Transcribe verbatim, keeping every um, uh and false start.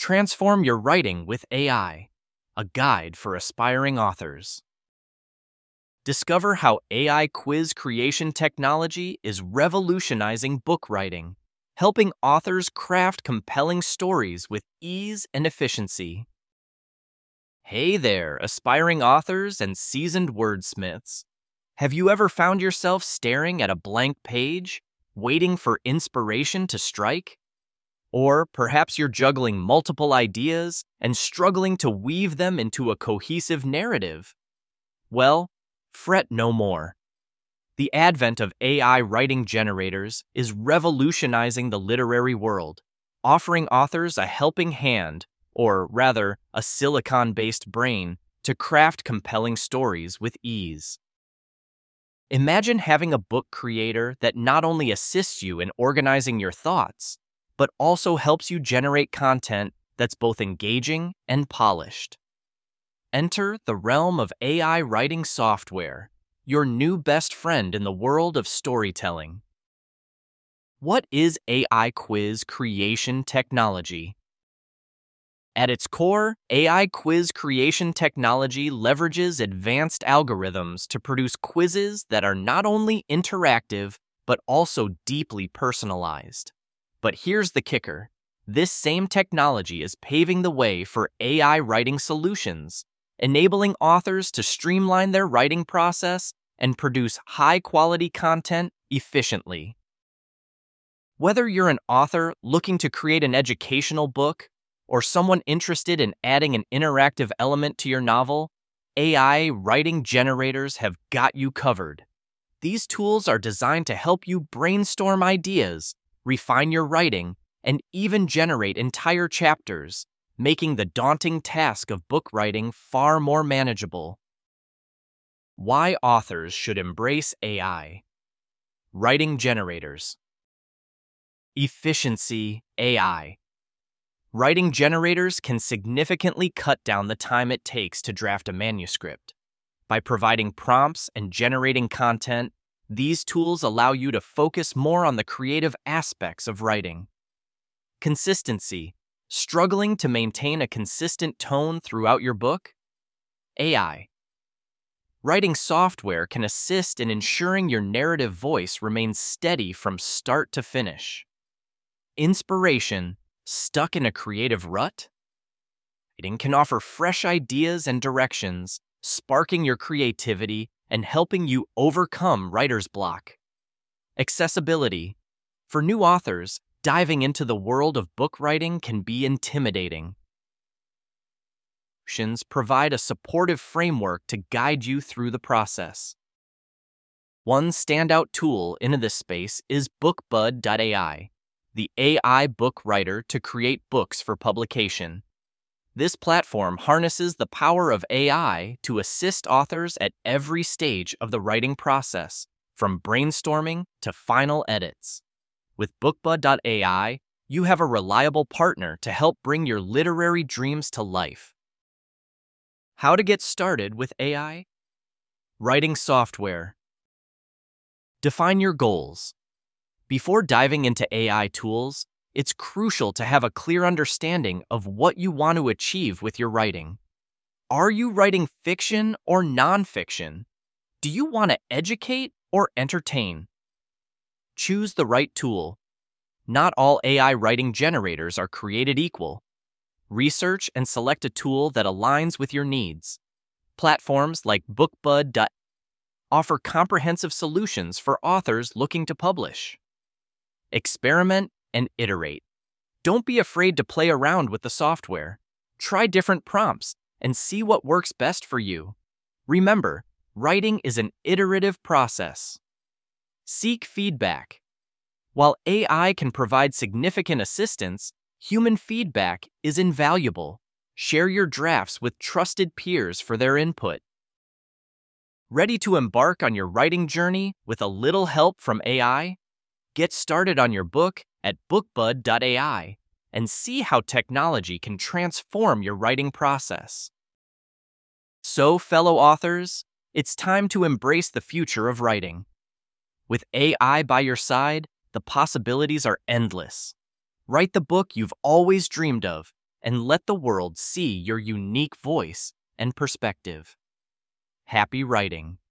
Transform your writing with A I, a guide for aspiring authors. Discover how A I quiz creation technology is revolutionizing book writing, helping authors craft compelling stories with ease and efficiency. Hey there, aspiring authors and seasoned wordsmiths. Have you ever found yourself staring at a blank page, waiting for inspiration to strike? Or perhaps you're juggling multiple ideas and struggling to weave them into a cohesive narrative. Well, fret no more. The advent of A I writing generators is revolutionizing the literary world, offering authors a helping hand, or rather, a silicon-based brain, to craft compelling stories with ease. Imagine having a book creator that not only assists you in organizing your thoughts, but also helps you generate content that's both engaging and polished. Enter the realm of A I writing software, your new best friend in the world of storytelling. What is A I quiz creation technology? At its core, A I quiz creation technology leverages advanced algorithms to produce quizzes that are not only interactive, but also deeply personalized. But here's the kicker. This same technology is paving the way for A I writing solutions, enabling authors to streamline their writing process and produce high-quality content efficiently. Whether you're an author looking to create an educational book or someone interested in adding an interactive element to your novel, A I writing generators have got you covered. These tools are designed to help you brainstorm ideas, refine your writing, and even generate entire chapters, making the daunting task of book writing far more manageable. Why authors should embrace A I. Writing generators. Efficiency A I. Writing generators can significantly cut down the time it takes to draft a manuscript. By providing prompts and generating content, these tools allow you to focus more on the creative aspects of writing. Consistency. Struggling to maintain a consistent tone throughout your book? A I. Writing software can assist in ensuring your narrative voice remains steady from start to finish. Inspiration. Stuck in a creative rut? Writing can offer fresh ideas and directions, sparking your creativity and helping you overcome writer's block. Accessibility. For new authors, diving into the world of book writing can be intimidating. Solutions provide a supportive framework to guide you through the process. One standout tool in this space is BookBud dot A I, the A I book writer to create books for publication. This platform harnesses the power of A I to assist authors at every stage of the writing process, from brainstorming to final edits. With BookBud dot A I, you have a reliable partner to help bring your literary dreams to life. How to get started with A I? Writing software. Define your goals. Before diving into A I tools, it's crucial to have a clear understanding of what you want to achieve with your writing. Are you writing fiction or nonfiction? Do you want to educate or entertain? Choose the right tool. Not all A I writing generators are created equal. Research and select a tool that aligns with your needs. Platforms like BookBud dot A I offer comprehensive solutions for authors looking to publish. Experiment and iterate. Don't be afraid to play around with the software. Try different prompts and see what works best for you. Remember, writing is an iterative process. Seek feedback. While A I can provide significant assistance, human feedback is invaluable. Share your drafts with trusted peers for their input. Ready to embark on your writing journey with a little help from A I? Get started on your book at BookBud dot A I and see how technology can transform your writing process. So, fellow authors, it's time to embrace the future of writing. With A I by your side, the possibilities are endless. Write the book you've always dreamed of and let the world see your unique voice and perspective. Happy writing!